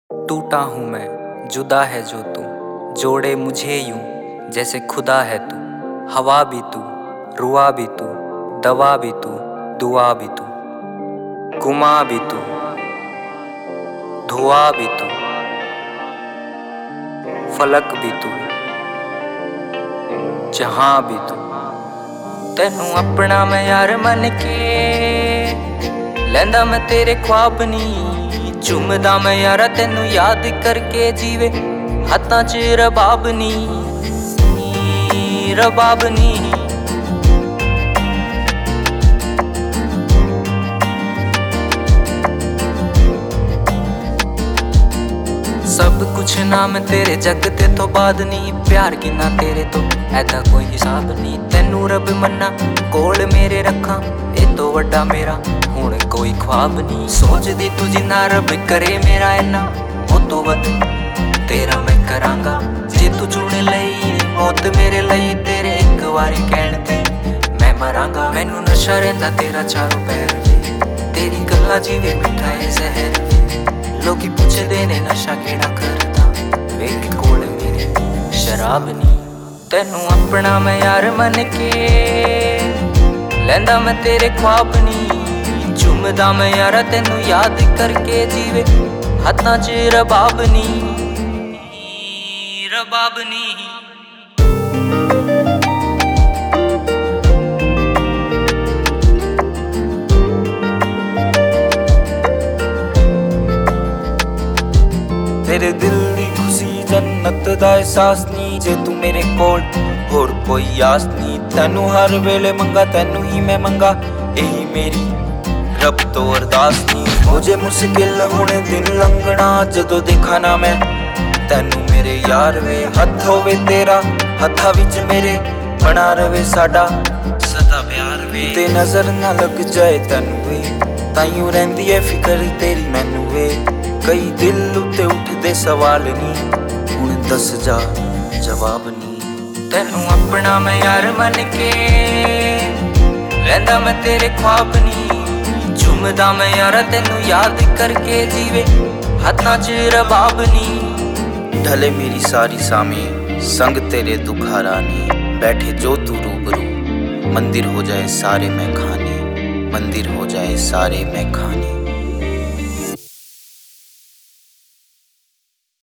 टूटा हूँ मैं, जुदा है जो तू, जोड़े मुझे यूं जैसे खुदा है तू। हवा भी तू, रुआ भी तू, दवा भी तू, दुआ भी तू, गुमा भी तू, धुआ भी तू, फलक भी तू, जहां भी तू। तैनू अपना मैं यार मन के लैंदा मैं तेरे ख्वाब नी, चुमदा मैं यारा तैनू याद करके जीवे हत्थां च रबाब नी, रबाब नी। सब कुछ नाम तेरे जग ते तो बाद नी, प्यार किन्ना तेरे तो ऐदा कोई हिसाब नी। तैनू रब मन्ना कोल मेरे रखा, ए तो वड्डा मेरा हुण कोई ख्वाब नी। सोचदी तू जिन्ना रब करे मेरा इन्ना, ओ तो वध तेरा मैं करांगा। जे तू चुन लई मौत मेरे लई, तेरे एक वारी कहण ते मैं मरांगा। मैनू नशा रहिंदा तेरा चारों पैर वे, तेरी गल्लां जिवें मिठा ए जहर वे। लोकी पुछदे ने नशा केड़ा करदा, वेख कोल मेरे शराब नी। तैनू अपना मैं यार मन के लैंदा मैं तेरे ख्वाब नी, चुमदा मैं यारा तैनू याद करके जीवे हत्थां च रबाब नी, रबाब नी। तेरे दिल दी खुशी जन्नत दा एहसास नी, जे तू मेरे कोल होर कोई आस नी। तैनू हर वेले मंगा, तैनू ही मैं मंगा, यही मेरी रब तो अरदास नी। मुझे मुश्किल हुणे दिन लंघना, जदों देखा ना मैं तैनू मेरे यार वे। हत्थ होवे तेरा हत्थां विच मेरे, बना रवे साडा सदा प्यार वे। ते नजर ना लग जाए तैनू वे, ताइयों रहिंदी है फिकर तेरी मैनू वे। कई दिल उत्ते उठदे सवाल नी, हुण दस जा जवाब नी। तैनू अपना मैं यार मन के लैंदा मैं तेरे ख्वाब नी, चुमदा मैं यारा तैनू याद करके जीवे हत्थां च रबाब नी। ढले मेरी सारी सामी संग तेरे दुखारा नी, बैठे जो तू रूबरू मंदिर हो जाए सारे मैं खाने, मंदिर हो जाए सारे मैं खाने।